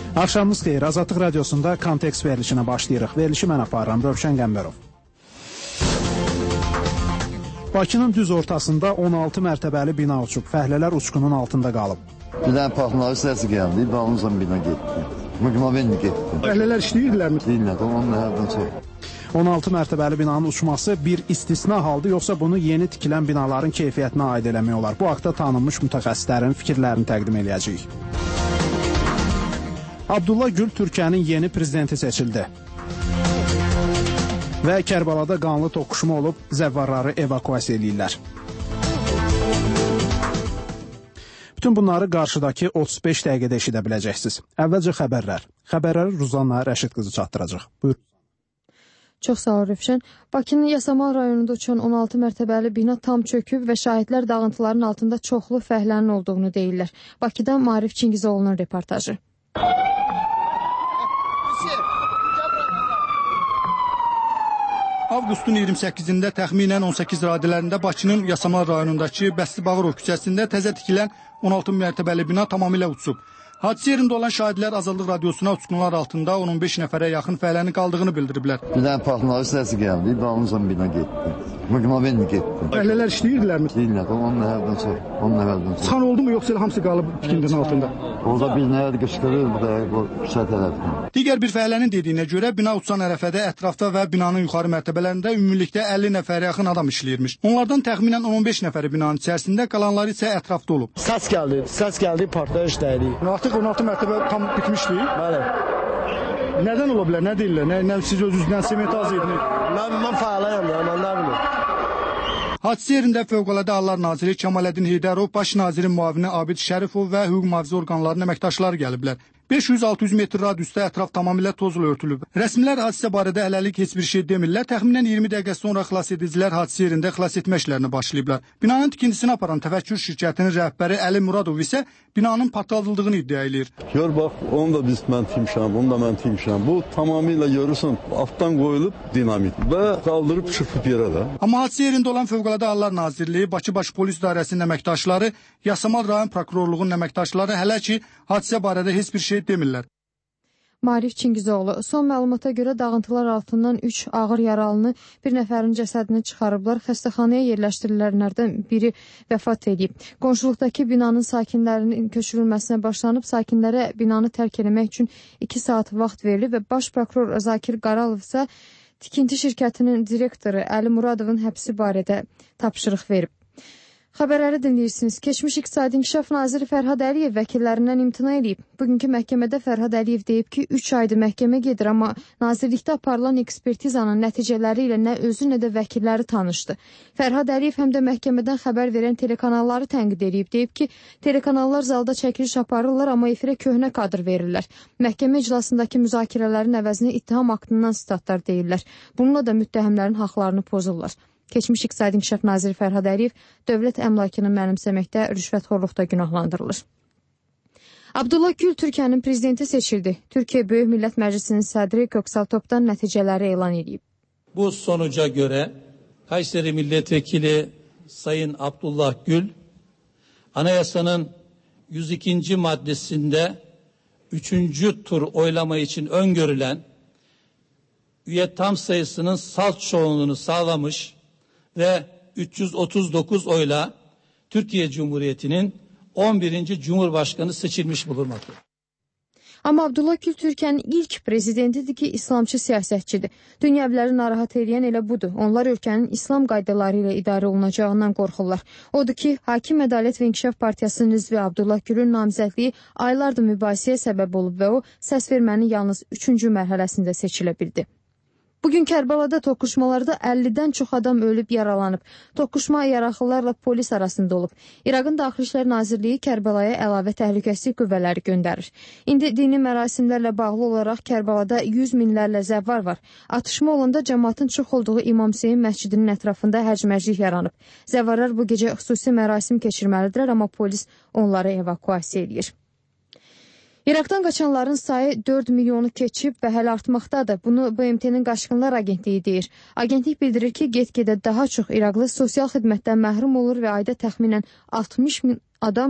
Axşamınız xeyir. Azadlıq radiosunda kontekst verilişinə başlayırıq. Verilişi mən aparıram, Rövşən Qəmbərov. Bakının düz ortasında 16 mərtəbəli bina uçub. Fəhlələr uçqunun altında qalıb. Bir dənə partlayış səsi gəldi, dalınca bina getdi. Mıqnavenli getdi. Fəhlələr işləyirdilərmi? Deyirlər, onun hərdən çox. 16 mərtəbəli binanın uçması bir istisna haldır, yoxsa bunu yeni tikilən binaların keyfiyyətinə aid eləmək olar? Bu haqda tanınmış mütəxəssislərin fikirlərini təqdim edəcəyik. Abdullah Gül Türkiyənin yeni prezidenti seçildi. Və Kərbalada qanlı toqquşma olub, zəvvarları evakuasiya edirlər. Bütün bunları qarşıdakı 35 dəqiqədə eşidə biləcəksiniz. Əvvəlcə xəbərlər. Xəbərləri Ruzanna Rəşid qızı çatdıracaq. Buyur. Çox sağ ol Rövşən. Bakının Yasamal rayonunda uçan 16 mərtəbəli bina tam çöküb və şahidlər dağıntıların altında çoxlu fəhlənin olduğunu deyirlər. Bakıdan Maarif Çingizoğlu'nun reportajı. Avqustun 28-də təxminən 18 radələrində Bakının Yasamal rayonundakı Bəsli Bağırov küçəsində təzə tikilən 16 mərtəbəli bina tamamilə uçub. Hadisə yerində olan şahidlər Azadlıq radiosuna uçqunlar altında 15 nəfərə yaxın fəhlənin qaldığını bildiriblər. Bir dənə partlayış səsi gəldi, dalınca bina getdi. Mıqnavenli getdi. Fəhlələr işləyirdilərmi? Deyirlər, onun hərdən çox. Çıxan oldu mu, yoxsa elə hamısı qalıb tikintinin altında? Orada bir nəyə qışqırır, bu da küçə tərəfindən. Digər bir fəhlənin dediyinə görə bina uçan ərəfədə ətrafda və binanın yuxarı mərtəbələrində ümumilikdə 50 nəfərə yaxın adam işləyirmiş. Onlardan təxminən 15 nəfəri binanın içərisində, qalanları isə ətrafda olub. Səs gəldi, partlayış dəydi. Artıq 16 mərtəbə tam bitmişdi. Bəli. Nədən ola bilər, nə deyirlər? Nə siz özünüzdən sement az ediniz? Mən fəalayam ya, mən nə bilim. Hadisə yerində Fövqəladə Hallar Naziri Kəmaləddin Heydərov, Baş nazirin müavini Abid Şərifov və hüquq mühafizə orqanlarının əməkdaşları gəliblər. 500-600 metr radiusda ətraf tamamilə tozla örtülüb. Rəsmilər hadisə barədə hələlik heç bir şey demirlər. Təxminən 20 dəqiqə sonra xilas edicilər hadisə yerində xilas etmə işlərini başlayıblar. Binanın tikintisini aparan təfəkkür şirkətinin rəhbəri Əli Muradov isə binanın partladıldığını iddia edir. Gör bax, onu da mən timşəm. Bu tamamilə görürsən, altdan qoyulub dinamit və qaldırıb çırpıb yerə də. Amma hadisə yerində olan Fövqəladə Hallar Nazirliyi, Bakı Baş Polis İdarəsinin əməkdaşları, Yasamal rayon prokurorluğunun əməkdaşları hələ ki hadisə barədə heç bir şey demirlər. Maarif Çingizoğlu, son məlumata görə dağıntılar altından 3 ağır yaralını, bir nəfərin cəsədini çıxarıblar. Xəstəxanaya yerləşdirilənlərdən biri vəfat edib. Qonşuluqdakı binanın sakinlərinin köçürülməsinə başlanıb, sakinlərə binanı tərk etmək üçün 2 saat vaxt verilib və baş prokuror Zakir Qaralov isə tikinti şirkətinin direktoru Əli Muradovun həbsi barədə tapşırıq verib. Xəbərləri dinləyirsiniz. Keçmiş İqtisadi İnkişaf Naziri Fərhad Əliyev vəkillərindən imtina edib. Bugünkü məhkəmədə Fərhad Əliyev deyib ki, 3 aydır məhkəmə gedir, amma nazirlikdə aparılan ekspertizanın nəticələri ilə nə özü, nə də vəkilləri tanışdı. Fərhad Əliyev həm də məhkəmədən xəbər verən telekanalları tənqid edib. Deyib ki, telekanallar zalda çəkiliş aparırlar, amma efirə köhnə kadr verirlər. Məhkəmə iclasındakı müzakirələrin əvəzinə ittiham aktından statlar deyirlər. Bununla da müttəhimlərin haqlarını pozurlar. Keçmiş İqtisadi İnkişaf Naziri Fərhad Əliyev dövlət əmlakını mənimsəməkdə rüşvətxorluqda günahlandırılır. Abdullah Gül Türkiyənin prezidenti seçildi. Türkiyə Böyük Millət Məclisinin sədri Köksal Topdan nəticələri elan edib. Bu sonuca göre Kayseri Milletvekili Sayın Abdullah Gül, Anayasanın 102. maddesinde 3. tur oylama için öngörülen üye tam sayısının salt çoğunluğunu sağlamış ve 339 oyla Türkiye Cumhuriyeti'nin 11. Cumhurbaşkanı seçilmiş bulunmaktadır. Amma Abdullah Gül Türkiyənin ilk prezidentidir ki, İslamçı siyasətçidir. Dünyəviləri narahat edən elə budur. Onlar ölkənin İslam qaydaları ilə idarə olunacağından qorxurlar. Odur ki, Hakim Ədalət və İnkişaf Partiyasının üzvü Abdullah Gülün namizədliyi aylardır mübahisəyə səbəb olub və o səs vermənin yalnız 3-cü mərhələsində seçilə bildi. Bugün Kərbalada toqquşmalarda 50-dən çox adam ölüb yaralanıb. Toqquşma yaralılarla polis arasında olub. İraqın Daxili İşlər Nazirliyi Kərbalaya əlavə təhlükəsizlik qüvvələri göndərir. İndi dini mərasimlərlə bağlı olaraq Kərbalada 100 minlərlə zəvvar var. Atışma olanda cəmaatın çox olduğu İmam Hüseyin məscidinin ətrafında hərc-mərclik yaranıb. Zəvvarlar bu gecə xüsusi mərasim keçirməlidirlər, amma polis onları evakuasiya edir. İraqdan qaçanların sayı 4 milyonu keçib və hələ artmaqdadır. Bunu BMT-nin Qaçqınlar Agentliyi deyir. Agentlik bildirir ki, get-gedə daha çox İraqlı sosial xidmətdən məhrum olur və ayda təxminən 60 min adam